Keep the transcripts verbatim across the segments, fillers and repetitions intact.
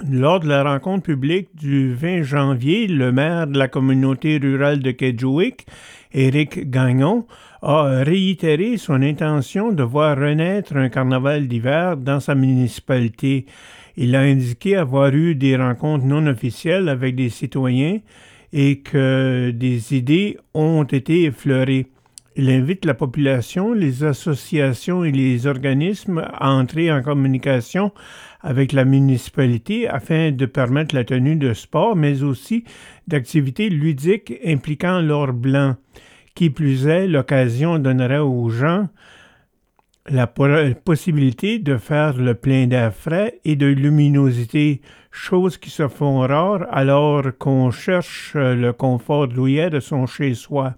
Lors de la rencontre publique du vingt janvier, le maire de la communauté rurale de Kedgewick, Éric Gagnon, a réitéré son intention de voir renaître un carnaval d'hiver dans sa municipalité. Il a indiqué avoir eu des rencontres non officielles avec des citoyens et que des idées ont été effleurées. Il invite la population, les associations et les organismes à entrer en communication avec la municipalité afin de permettre la tenue de sports, mais aussi d'activités ludiques impliquant l'or blanc. Qui plus est, l'occasion donnerait aux gens la possibilité de faire le plein d'air frais et de luminosité, choses qui se font rares alors qu'on cherche le confort douillet de son chez-soi.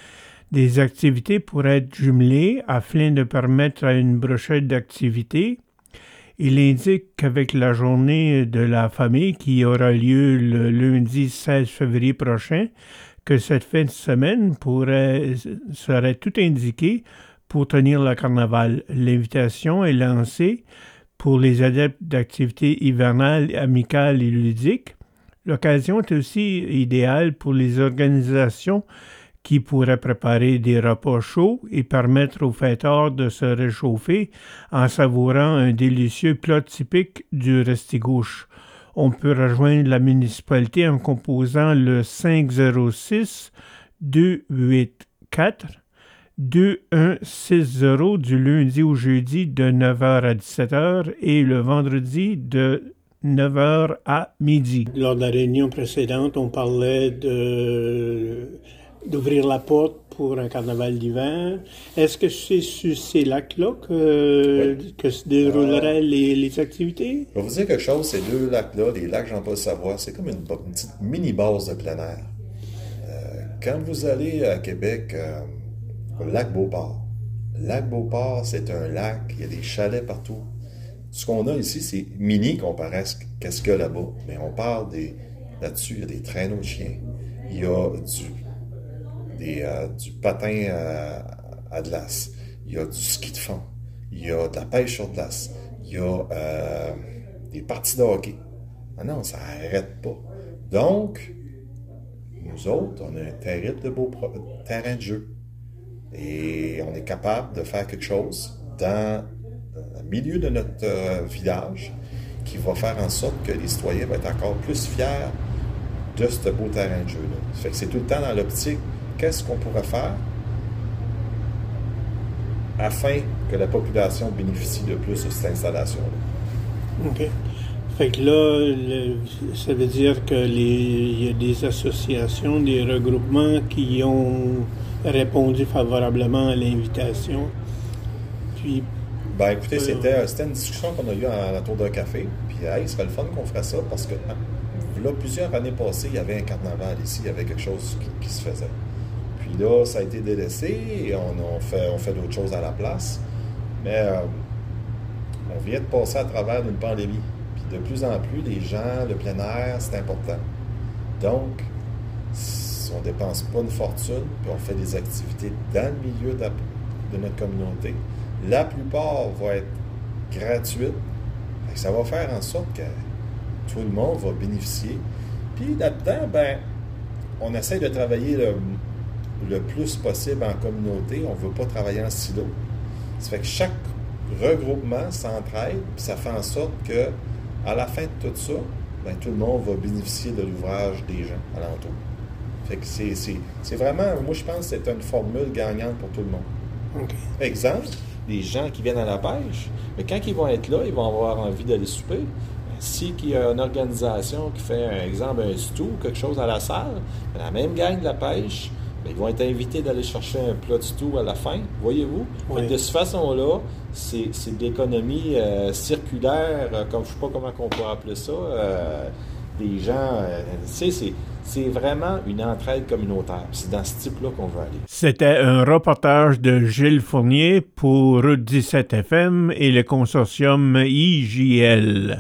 Des activités pourraient être jumelées afin de permettre à une brochette d'activités. Il indique qu'avec la journée de la famille qui aura lieu le lundi seize février prochain, que cette fin de semaine pourrait, serait tout indiquée pour tenir le carnaval. L'invitation est lancée pour les adeptes d'activités hivernales, amicales et ludiques. L'occasion est aussi idéale pour les organisations qui pourraient préparer des repas chauds et permettre aux fêteurs de se réchauffer en savourant un délicieux plat typique du Restigouche. On peut rejoindre la municipalité en composant le cinq zéro six, deux huit quatre, deux un six zéro du lundi au jeudi de neuf heures à dix-sept heures et le vendredi de neuf heures à midi. Lors de la réunion précédente, on parlait de, d'ouvrir la porte pour un carnaval d'hiver. Est-ce que c'est sur ces lacs-là que, oui. que se dérouleraient euh, les, les activités? Je vais vous dire quelque chose, ces deux lacs-là, les lacs Jean-Paul-Savoie, c'est comme une, une petite mini-base de plein air. Euh, quand vous allez à Québec, euh, au lac Beauport, le lac Beauport, c'est un lac, il y a des chalets partout. Ce qu'on a ici, c'est mini comparé à ce qu'il y a là-bas. Mais on parle des, là-dessus, il y a des traîneaux de chiens, il y a du Des, euh, du patin à, à glace, il y a du ski de fond, il y a de la pêche sur glace, il y a euh, des parties de hockey. Ah non, ça n'arrête pas. Donc, nous autres, on a un terrible de beau pro- terrain de jeu. Et on est capable de faire quelque chose dans, dans le milieu de notre euh, village qui va faire en sorte que les citoyens vont être encore plus fiers de ce beau terrain de jeu-là. Ça fait que c'est tout le temps dans l'optique. Qu'est-ce qu'on pourrait faire afin que la population bénéficie de plus de cette installation-là? OK. Fait que là, le, ça veut dire que les, il y a des associations, des regroupements qui ont répondu favorablement à l'invitation. Puis... Ben écoutez, euh, c'était, c'était une discussion qu'on a eue à la tour d'un café. Puis, hey, ce serait le fun qu'on ferait ça parce que là, plusieurs années passées, il y avait un carnaval ici, il y avait quelque chose qui, qui se faisait. Puis là, ça a été délaissé et on, on, fait, on fait d'autres choses à la place. Mais euh, on vient de passer à travers une pandémie. Puis de plus en plus, les gens, le plein air, c'est important. Donc, on ne dépense pas une fortune, puis on fait des activités dans le milieu de, la, de notre communauté. La plupart vont être gratuites. Ça va faire en sorte que tout le monde va bénéficier. Puis là-dedans, ben, on essaie de travailler le le plus possible en communauté. On ne veut pas travailler en silo. Ça fait que chaque regroupement s'entraide, puis ça fait en sorte que à la fin de tout ça, ben, tout le monde va bénéficier de l'ouvrage des gens alentour. Fait que c'est, c'est, c'est vraiment, moi je pense que c'est une formule gagnante pour tout le monde. Okay. Exemple, les gens qui viennent à la pêche, mais quand ils vont être là, ils vont avoir envie d'aller souper. Si il y a une organisation qui fait, un exemple, un stew, quelque chose à la salle, la même gang de la pêche, bien, ils vont être invités d'aller chercher un plat de stew à la fin, voyez-vous? Oui. De cette façon-là, c'est, c'est de l'économie euh, circulaire, euh, comme je ne sais pas comment on pourrait appeler ça, euh, des gens, euh, tu sais, c'est, c'est vraiment une entraide communautaire. C'est dans ce type-là qu'on veut aller. C'était un reportage de Gilles Fournier pour Route dix-sept F M et le consortium I J L.